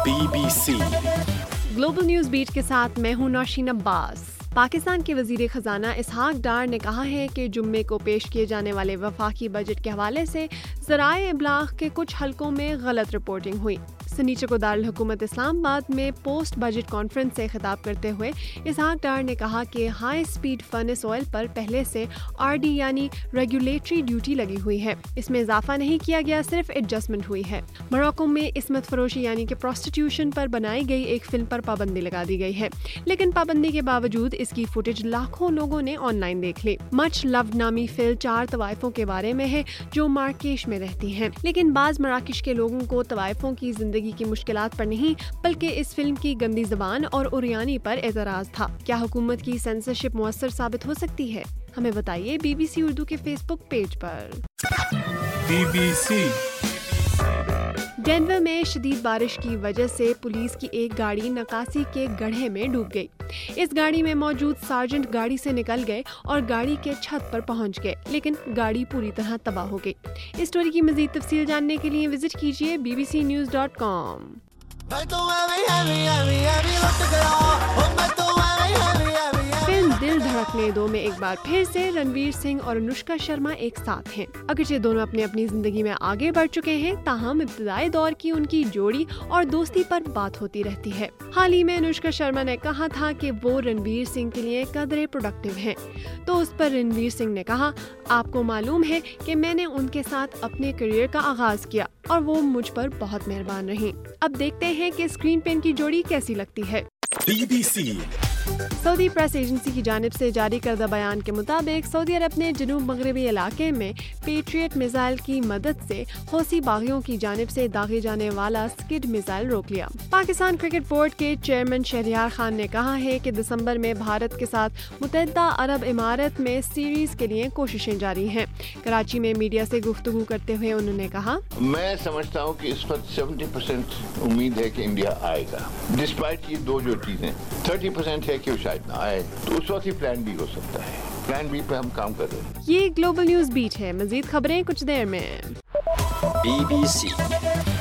BBC global news beat के साथ मैं हूं नौशीन अब्बास। पाकिस्तान के वजीर खजाना इसहाक डार ने कहा है कि जुम्मे को पेश किए जाने वाले वफाकी बजट के हवाले से ज़राए इब्लाग के कुछ हलकों में गलत रिपोर्टिंग हुई। सनीचर को दारुल हुकूमत इस्लामाबाद में पोस्ट बजट कॉन्फ्रेंस से खिताब करते हुए इसहाक डार ने कहा कि हाई स्पीड फर्नेस ऑयल पर पहले से RD यानी रेगुलेटरी ड्यूटी लगी हुई है। इसमें इजाफा नहीं किया गया, सिर्फ एडजस्टमेंट हुई है। मोरक्को में इस्मत फरोशी यानी कि प्रोस्टिट्यूशन पर बनाई गई एक फिल्म पर पाबंदी लगा दी गई है, लेकिन पाबंदी के बावजूद इसकी फुटेज लाखों लोगों ने ऑनलाइन देख ली। मच लव्ड नामी फिल्म 4 तवाइफों के बारे में है जो मार्केश में रहती हैं, लेकिन बाज मराकश के लोगों को तवाइफों की जिंदगी की मुश्किलात पर नहीं बल्कि इस फिल्म की गंदी ज़बान और उरियानी पर एतराज था। क्या हुकूमत की सेंसरशिप मुअस्सर साबित हो सकती है? हमें बताइए BBC उर्दू के फेसबुक पेज पर। BBC डेनवर में शदीद बारिश की वजह से पुलिस की एक गाड़ी नकासी के गड्ढे में डूब गई। इस गाड़ी में मौजूद सार्जेंट गाड़ी से निकल गए और गाड़ी के छत पर पहुंच गए, लेकिन गाड़ी पूरी तरह तबाह हो गई। इस स्टोरी की मज़ीद तफसील जानने के लिए विजिट कीजिए bbcnews.com। फिल्म दिल धड़कने दो में एक बार फिर से रणवीर सिंह और अनुष्का शर्मा एक साथ हैं। अगरचे दोनों अपनी अपनी जिंदगी में आगे बढ़ चुके हैं, ताहम इब्तदाई दौर की उनकी जोड़ी और दोस्ती पर बात होती रहती है। हाल ही में अनुष्का शर्मा ने कहा था कि वो रणवीर सिंह के लिए कदरे प्रोडक्टिव हैं, तो उस पर रणवीर सिंह ने कहा, आपको मालूम है कि मैंने उनके साथ अपने करियर का आगाज किया और वो मुझ पर बहुत मेहरबान रही। अब देखते हैं कि स्क्रीन पे इनकी जोड़ी कैसी लगती है। BBC सऊदी प्रेस एजेंसी की जानिब से जारी करदा बयान के मुताबिक सऊदी अरब ने जनूब मगरबी इलाके में पेट्रियट मिसाइल की मदद से हौसी बागियों की जानिब से दागे जाने वाला स्किड मिसाइल रोक लिया। पाकिस्तान क्रिकेट बोर्ड के चेयरमैन शहरियार खान ने कहा है कि दिसंबर में भारत के साथ मुत्तहिदा अरब इमारत में सीरीज के लिए कोशिशें जारी हैं। कराची में मीडिया से गुफ्तगू करते हुए उन्होंने कहा, मैं समझता हूँ कि इस वक्त 70% उम्मीद है कि इंडिया आएगा। डिस्पाइट ये दो जो चीजें 30% है कि शायद ना आए, तो उस वक्त ही प्लान बी हो सकता है। प्लान बी पे हम काम कर रहे हैं। ये ग्लोबल न्यूज बीट है। मजीद खबरें कुछ देर में। BBC